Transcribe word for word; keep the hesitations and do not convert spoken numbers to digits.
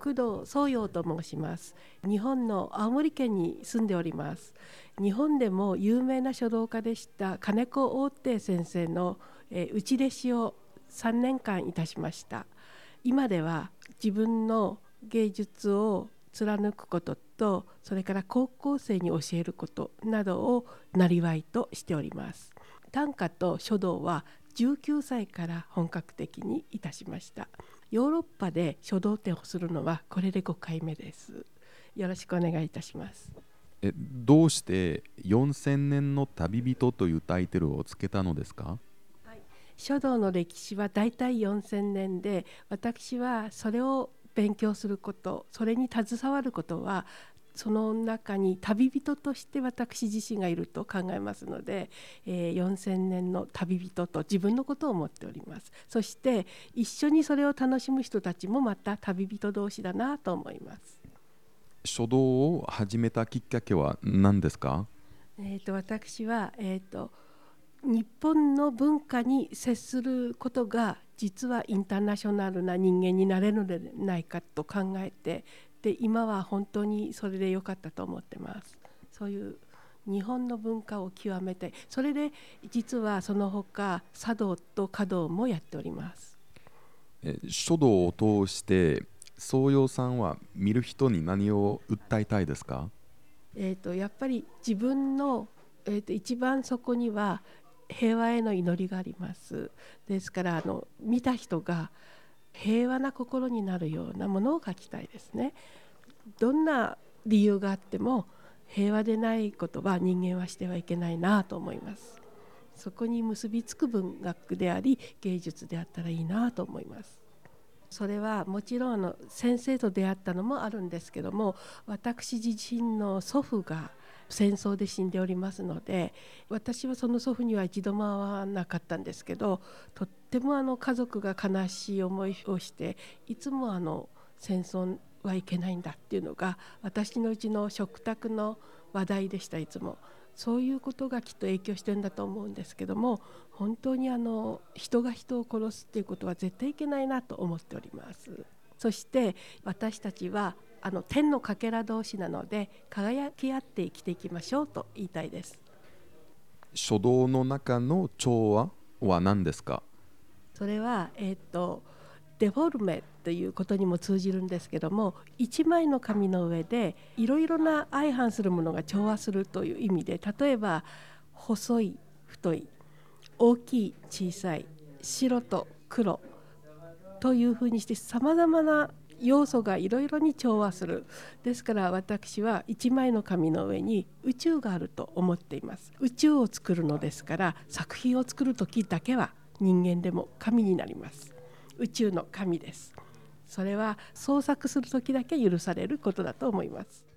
工藤宗陽と申します。日本の青森県に住んでおります。日本でも有名な書道家でした金子大貞先生の、えー、内弟子をさんねんかんいたしました。今では自分の芸術を貫くことと、それから高校生に教えることなどをなりわいとしております。短歌と書道はじゅうきゅうさいから本格的にいたしました。ヨーロッパで書道展をするのはこれでごかいめです。よろしくお願いいたします。 えどうしてよんせんねんの旅人というタイトルをつけたのですか？ はい、書道の歴史はだいたいよんせんねんで、私はそれを勉強すること、それに携わることはその中に旅人として私自身がいると考えますので、えー、よんせんねんの旅人と自分のことを思っております。そして一緒にそれを楽しむ人たちもまた旅人同士だなと思います。 書道を始めたきっかけは何ですか？ えー、と私は、えー、と日本の文化に接することが実はインターナショナルな人間になれるのではないかと考えて、で今は本当にそれで良かったと思ってます。そういう日本の文化を極めて、それで実はその他茶道と華道もやっております。 え書道を通して宗陽さんは見る人に何を訴えたいですか？ えー、とやっぱり自分の、えー、と一番そこには平和への祈りがあります。ですからあの見た人が平和な心になるようなものを書きたいですね。どんな理由があっても平和でないことは人間はしてはいけないなと思います。そこに結びつく文学であり芸術であったらいいなと思います。それはもちろんあの先生と出会ったのもあるんですけども、私自身の祖父が戦争で死んでおりますので、私はその祖父には一度も会わなかったんですけど、とってもあの家族が悲しい思いをして、いつもあの戦争はいけないんだっていうのが私のうちの食卓の話題でした。いつもそういうことがきっと影響してるんだと思うんですけども、本当にあの人が人を殺すっていうことは絶対いけないなと思っております。そして私たちはあの天のかけら同士なので、輝き合って生きていきましょうと言いたいです。 書道の中の調和は何ですか？ それは、えー、とデフォルメということにも通じるんですけども、一枚の紙の上でいろいろな相反するものが調和するという意味で、例えば細い太い、大きい小さい、白と黒というふうにしてさまざまな要素がいろいろに調和する。ですから私は一枚の紙の上に宇宙があると思っています。宇宙を作るのですから、作品を作る時だけは人間でも神になります。宇宙の神です。それは創作する時だけ許されることだと思います。